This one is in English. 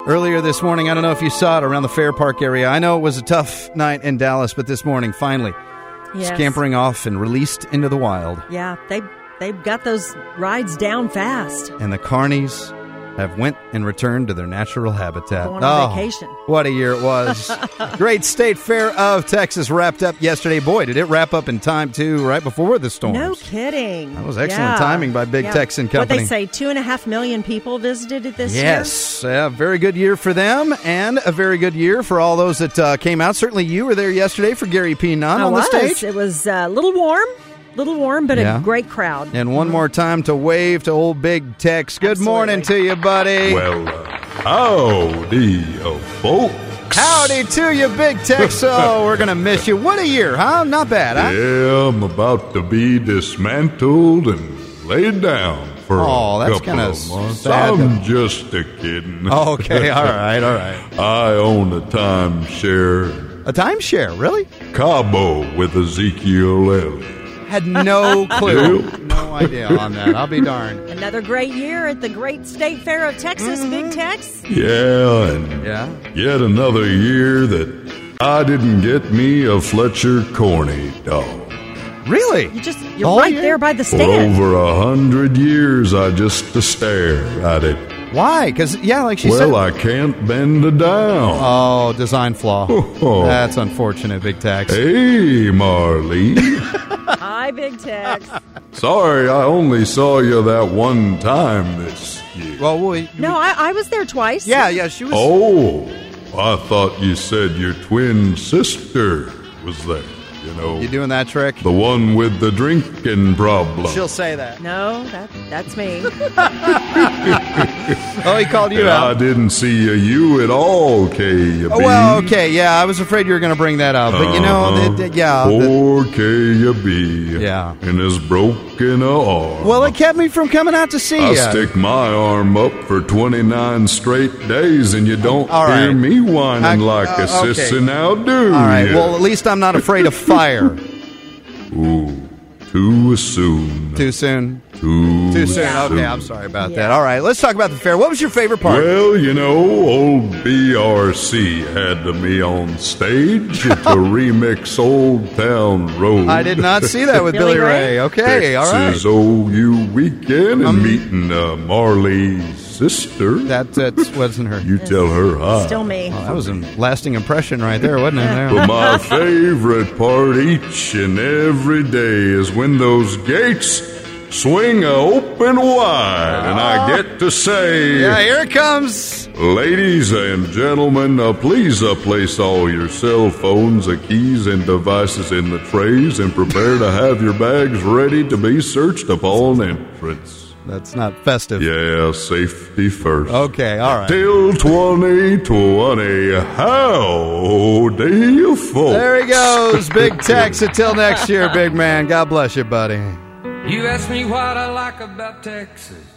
Earlier this morning, I don't know if you saw it around the Fair Park area. I know it was a tough night in Dallas, but this morning, finally, scampering off and released into the wild. Yeah, they've got those rides down fast. And the carnies have went and returned to their natural habitat. Going on vacation. What a year it was. Great State Fair of Texas wrapped up yesterday. Boy, did it wrap up in time, too, right before the storms. No kidding. That was excellent timing by Big Tex and Company. What they say, 2.5 million people visited it this year? Yes, very good year for them, and a very good year for all those that came out. Certainly you were there yesterday for Gary P. Nunn on the stage. It was a little warm, but a great crowd. And one more time to wave to old Big Tex. Good morning to you, buddy. Well, howdy, folks. Howdy to you, Big Tex. Oh, we're going to miss you. What a year, huh? Not bad, huh? Yeah, I'm about to be dismantled and laid down for a couple of months. Sad. I'm just a kidding. Okay, all right. I own a timeshare. A timeshare, really? Cabo with Ezekiel Elliott. Had no clue. No idea on that. I'll be darned. Another great year at the Great State Fair of Texas, Big Tex. Yeah, and yet another year that I didn't get me a Fletcher Corny dog. Really? You're right there by the stand. For over 100 years, I just stare at it. Why? Because, like she said... Well, I can't bend it down. Oh, design flaw. That's unfortunate, Big Tex. Hey, Marley. Hi, Big Tex. Sorry, I only saw you that one time this year. No, I was there twice. Yeah, she was... Oh, I thought you said your twin sister was there. You doing that trick? The one with the drinking problem. She'll say that. No, that's me. Oh, he called you out. I didn't see you at all, KUB. Oh, well, okay, I was afraid you were going to bring that up. But, Poor KUB. Yeah. And his broken arm. Well, it kept me from coming out to see you. I stick my arm up for 29 straight days, and you don't hear me whining like a sissy now, do you? All right, well, at least I'm not afraid of fire. Ooh, too soon. Too soon? Too soon. Okay, I'm sorry about that. All right, let's talk about the fair. What was your favorite part? Well, old BRC had me on stage to remix Old Town Road. I did not see that with Billy Ray. Okay, all right. Texas OU weekend and meeting Marley's sister. That wasn't her. You tell her hi. Still me. Oh, that was a lasting impression right there, wasn't it? But my favorite part each and every day is when those gates swing open wide, and I get to say... Yeah, here it comes. Ladies and gentlemen, please place all your cell phones, keys, and devices in the trays and prepare to have your bags ready to be searched upon entrance. That's not festive. Yeah, safety first. Okay, all right. Till 2020, howdy, folks. There he goes, Big Tex. Until next year, big man. God bless you, buddy. You ask me what I like about Texas.